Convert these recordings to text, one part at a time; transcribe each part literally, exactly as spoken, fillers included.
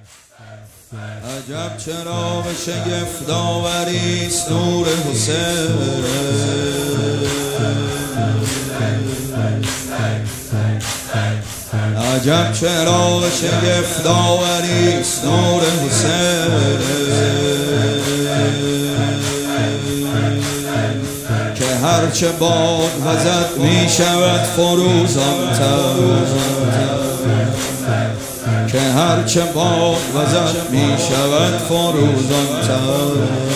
عجب چرا به شگفت آوریست نور حسین، عجب چرا به شگفت آوریست نور حسین، که هرچه باد وزد می شود فروزان‌تر، که هرچه باد وزد می شود فروزان‌تر.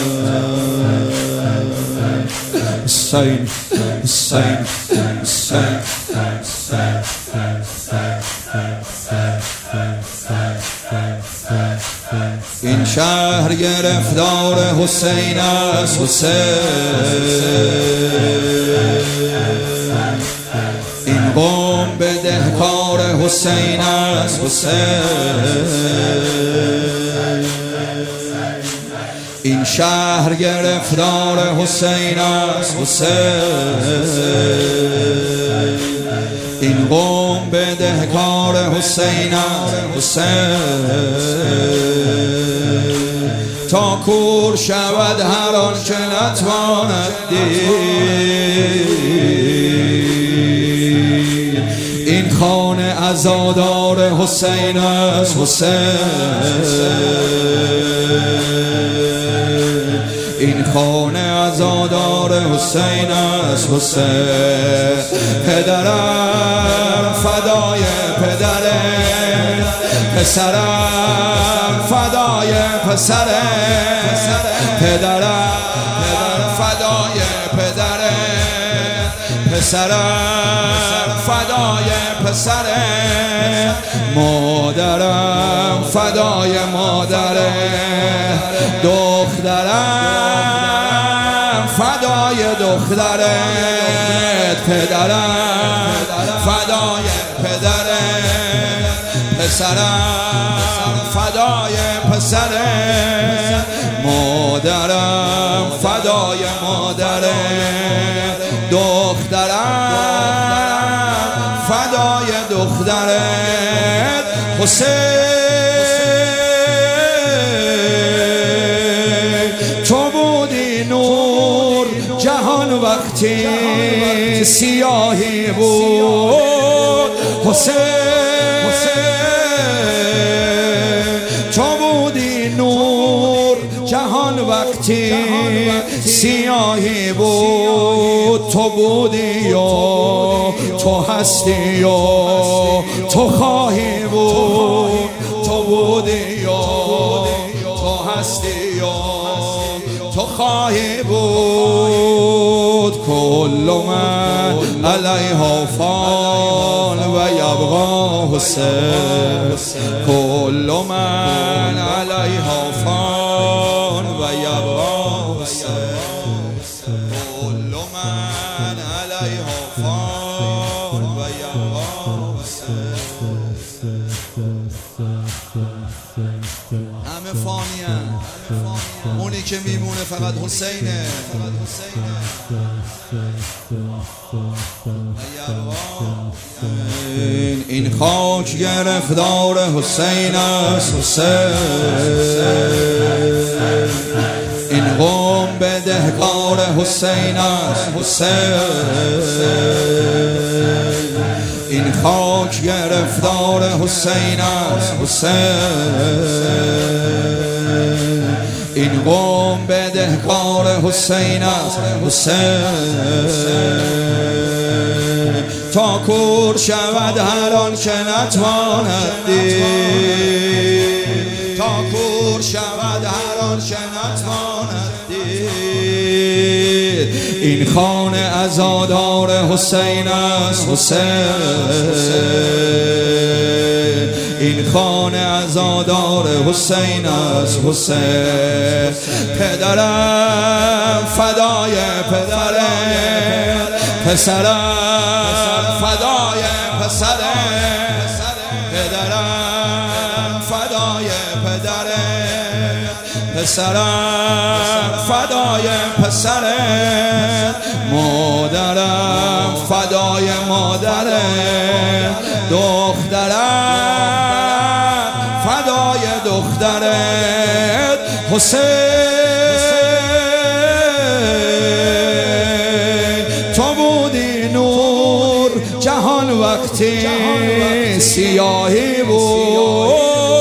حسین حسین حسین این شهر گرفتار حسین است، حسین این قوم بدهکار حسین است، حسین این شهر گرفتار حسین است، حسین این قوم بدهکار حسین است، حسین تا کور شود هر آن که نتواند دید، این خانه عزادار حسین است، حسین این خانه عزادار حسین است، حسین پدرم فدای پدرت، پسرم فدای پسرت، پدرم فدای پدرت، پسرم فدای پسرت، مادرم فدای مادرت، دخترم فدای دخترت، پدرم فدای پدرت، پسرم فدای پسرت، مادرم فدای مادرت، دخترم فدای دخترت. حسین تو بودی نور جهان وقتی سیاهی بود، حسین تو بودی نور جهان وقتی سیاهی بود، تو بودی و تو هستی و تو خواهی بود، تو بودی و تو هستی و تو خواهی بود. کل من علیها فان و یبقا حسین، کل من علیها فان و یبقا حسین، کل من علیها فان و یبقا حسین. همه فانی‌اند، اونی که میمونه فقط حسینه. این خاک گرفتار حسین است، حسین این قوم بدهکار حسین است، حسین این خاک گرفتار حسین است، حسین این قوم بدهکار حسین است، حسین تا کور شود هر آن که نتواند دید، تا کور شود هر آن که نتواند دید، این خانه عزادار حسین است، حسین این خانه عزادار حسین است، حسین پدرم فدای پدرت، پسرم فدای پسرت، پدرم فدای پدرت، پسرم فدای پسرت، مادرم فدای مادرت، دخترم فدای دخترت حسین تو بودی نور جهان وقتی سیاهی بود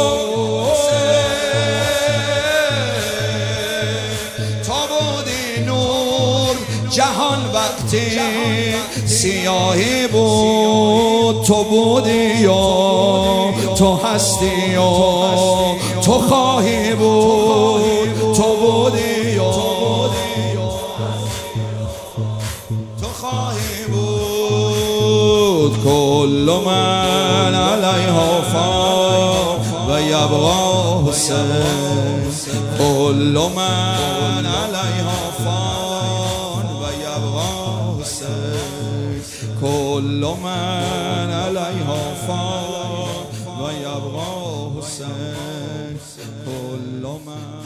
جهان وقتی سیاهی بود تو بودی یا تو هستی یا تو خواهی بود تو بودی یا تو خواهی بود کل من علیها فان و یبقی حسین کل من علیها فان كل من عليها فان و یبقی حسین كل من